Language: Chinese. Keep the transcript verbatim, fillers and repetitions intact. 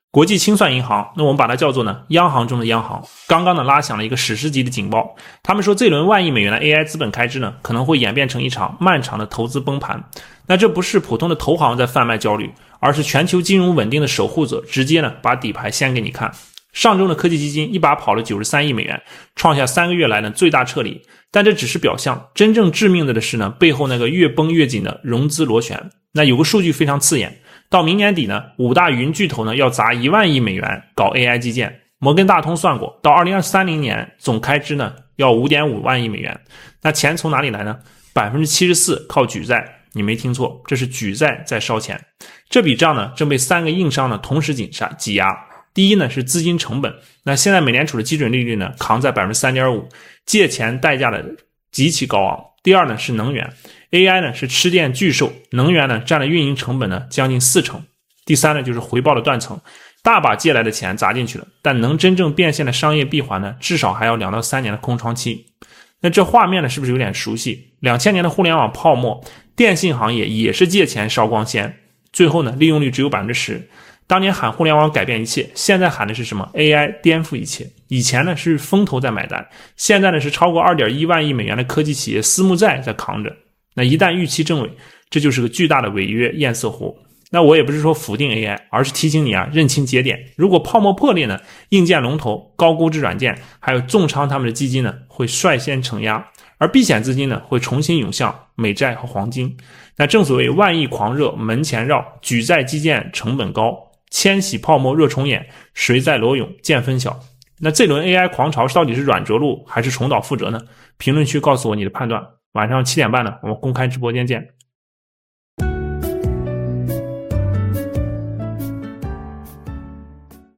国际清算银行，那我们把它叫做呢央行中的央行，刚刚呢拉响了一个史诗级的警报。他们说这轮万亿美元的 A I 资本开支呢，可能会演变成一场漫长的投资崩盘。那这不是普通的投行在贩卖焦虑，而是全球金融稳定的守护者直接呢把底牌掀给你看。上周的科技基金一把跑了九十三亿美元，创下三个月来的最大撤离。但这只是表象，真正致命的的是呢背后那个越绷越紧的融资螺旋。那有个数据非常刺眼，到明年底呢，五大云巨头呢要砸一万亿美元搞 A I 基建。摩根大通算过，到二零三零年总开支呢要 五点五万亿美元。那钱从哪里来呢？ 百分之七十四 靠举债，你没听错，这是举债在烧钱。这笔账呢正被三个硬伤呢同时紧杀挤压。第一呢是资金成本，那现在美联储的基准利率呢扛在 百分之三点五， 借钱代价的极其高昂。第二呢是能源， A I 呢是吃电巨兽，能源呢占了运营成本呢将近四成。第三呢就是回报的断层，大把借来的钱砸进去了，但能真正变现的商业闭环呢至少还要两到三年的空窗期。那这画面呢是不是有点熟悉？两千年的互联网泡沫，电信行业也是借钱烧光纤，最后呢利用率只有 百分之十。当年喊互联网改变一切，现在喊的是什么？ A I 颠覆一切。以前呢是风投在买单，现在呢是超过 二点一万亿美元的科技企业私募债在扛着。那一旦预期证伪，这就是个巨大的违约堰塞湖。那我也不是说否定 A I， 而是提醒你啊，认清节点。如果泡沫破裂呢，硬件龙头、高估值软件还有重仓他们的基金呢会率先承压，而避险资金呢会重新涌向美债和黄金。那正所谓万亿狂热门前绕，举债基建成本高，千禧泡沫热重演，谁在裸泳见分晓。那这轮 A I 狂潮到底是软着陆还是重蹈覆辙呢？评论区告诉我你的判断。晚上七点半呢，我们公开直播间见。